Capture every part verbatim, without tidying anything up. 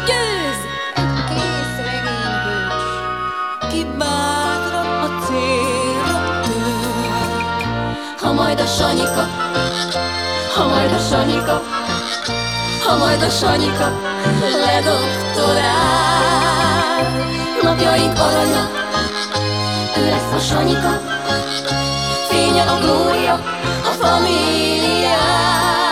győz! Egy kész regény hős, Ki bátran a célra tör. Ha majd a Sanyika, ha majd a Sanyika, ha majd a Sanyika ledoktorál. Napjaink aranya, ő lesz a Sanyika, fénye a glória, a famílián.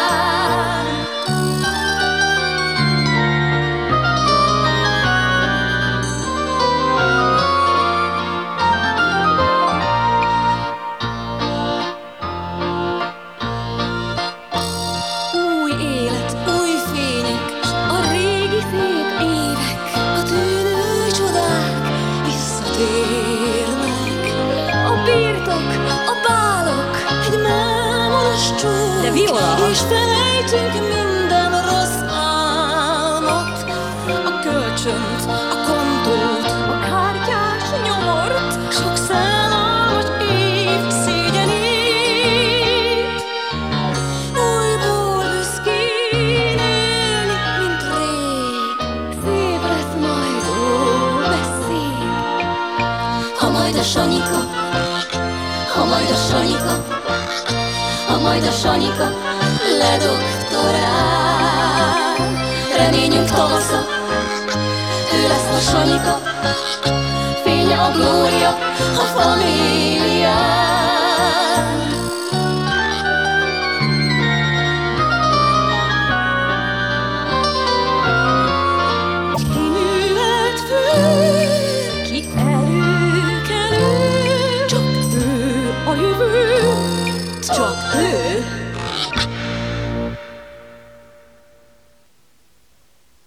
Új élet, új fények, a régi szép évek, a tűnő csodák visszatérnek. A birtok, a bálok, egy mámolos csók, De Viola! és felejtünk minden rossz álmot. A kölcsönt, a kontót, a kártyás nyomort, sok szállalmas év szégyenét. Újból büszkén élni, mint rég, szép lesz majd, ó, de szép. Ha majd a Sanyika, ha majd a Sanyika, ha majd a Sanyika ledoktorál. Reményünk tavasza, ő lesz a Sanyika, fénye a glória, a famílián. Kiművelt fő, ki előkelő, csak ő a jövő, csak ő